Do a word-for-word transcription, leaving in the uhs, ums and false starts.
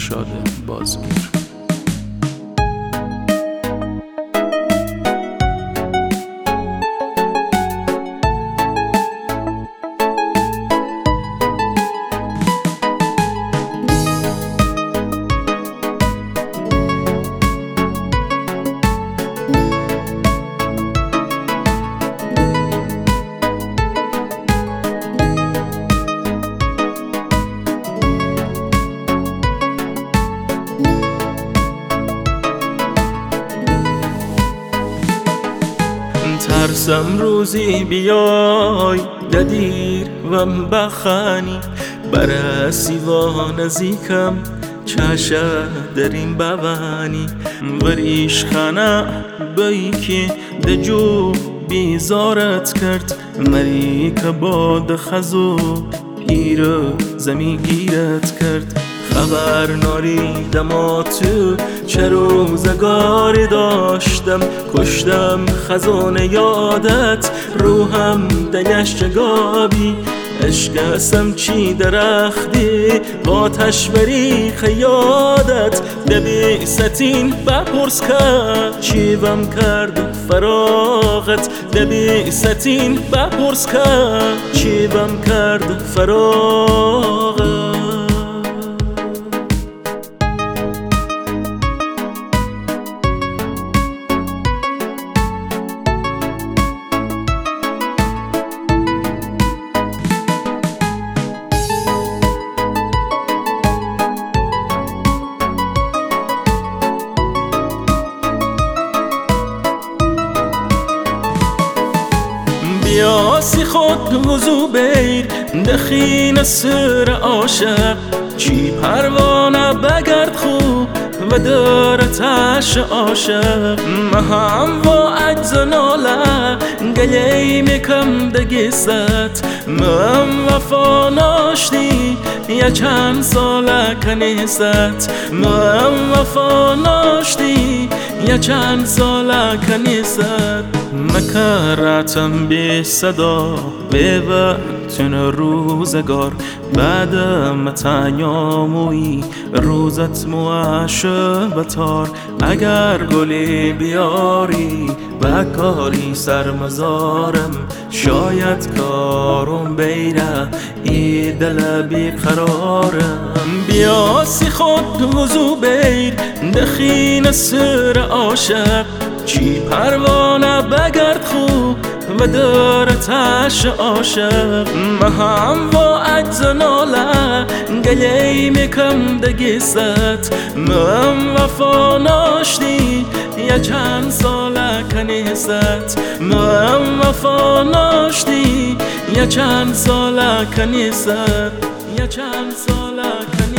فرشاد بازگیر. ترسم روزی بیای ددیر وم بخانی برسی و نزیکم چشه درین بوانی وریش خانه بایی که دجو بیزارت کرد مری که باد خزو پیر زمی گیرت کرد خبر ناریدم و تو چه روزگاری داشتم کشتم خزان یادت روحم دگشت گابی عشقسم چی درختی با تشبری خیادت دبی ستین بپرس کرد چیوم کرد فراغت دبی ستین بپرس کرد چیوم کرد فراغت. بیاسی خود وضو بیر دخین سر عاشق چی پروانه بگرد خوب و دارتش عاشق مهم و عجز ناله گلی میکم دگیست مهم وفا ناشتی یا چند ساله کنیست مهم وفا ناشتی یا چند ساله کنیست مکرتم بی صدا به وقتن روزگار بعد متنیاموی روزت موشه بتار اگر گلی بیاری و کاری سر مزارم شاید کارم بیره ای دل بی قرارم بیاسی خود وضو بیر دخین سر عاشق چی پروانه بگرد خوب و دارتش عاشق مهم و عجز ناله گلی میکم دگیست مهم وفا ناشتی یا چند ساله کنیست مهم وفا ناشتی یا چند ساله کنیست یا چند ساله کنیست